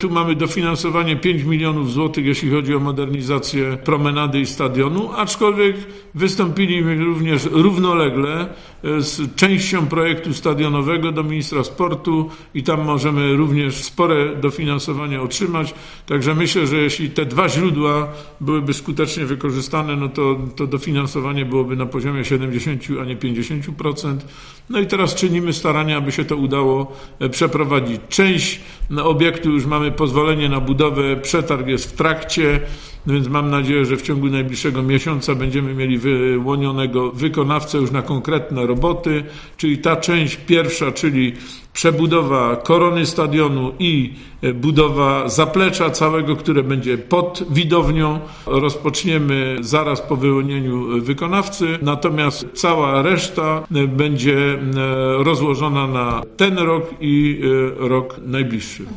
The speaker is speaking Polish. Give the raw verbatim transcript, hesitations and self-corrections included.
Tu mamy dofinansowanie pięć milionów złotych, jeśli chodzi o modernizację promenady i stadionu, aczkolwiek wystąpiliśmy również równolegle z częścią projektu stadionowego do ministra sportu i tam możemy również spore dofinansowanie otrzymać. Także myślę, że jeśli te dwa źródła byłyby skutecznie wykorzystane, no to, to dofinansowanie byłoby na poziomie siedemdziesiąt, a nie pięćdziesiąt procent. No i teraz czynimy starania, aby się to udało przeprowadzić. Część obiektu już mamy pozwolenie na budowę, przetarg jest w trakcie, więc mam nadzieję, że w ciągu najbliższego miesiąca będziemy mieli wyłonionego wykonawcę już na konkretne roboty, czyli ta część pierwsza, czyli przebudowa korony stadionu i budowa zaplecza całego, które będzie pod widownią. Rozpoczniemy zaraz po wyłonieniu wykonawcy, natomiast cała reszta będzie rozłożona na ten rok i rok najbliższy.